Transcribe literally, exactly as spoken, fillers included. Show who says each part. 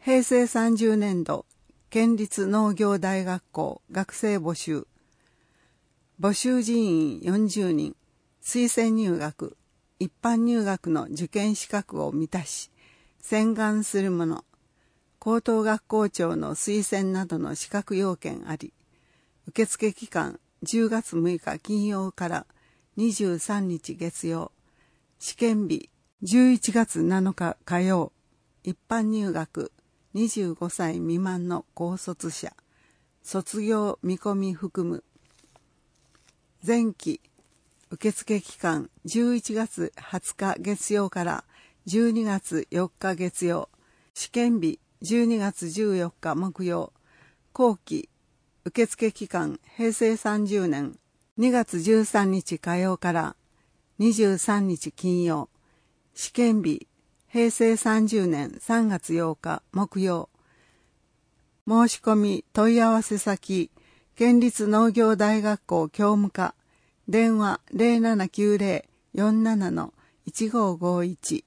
Speaker 1: へいせいさんじゅうねんど県立農業大学校学生募集。募集人員よんじゅうにん、推薦入学、一般入学の受験資格を満たし、洗顔する者、高等学校長の推薦などの資格要件あり、受付期間じゅうがつむいか金曜からにじゅうさんにち月曜、試験日じゅういちがつなのか火曜、一般入学にじゅうごさい未満の高卒者、卒業見込み含む。前期受付期間じゅういちがつはつか月曜からじゅうにがつよっか月曜、試験日じゅうにがつじゅうよっか木曜、後期受付期間へいせいさんじゅうねんにがつじゅうさんにち火曜からにじゅうさんにち金曜、試験日へいせいさんじゅうねんさんがつようか木曜。申し込み問い合わせ先、県立農業大学校教務課、電話 ゼロななきゅうゼロ よんななのいちごごいち。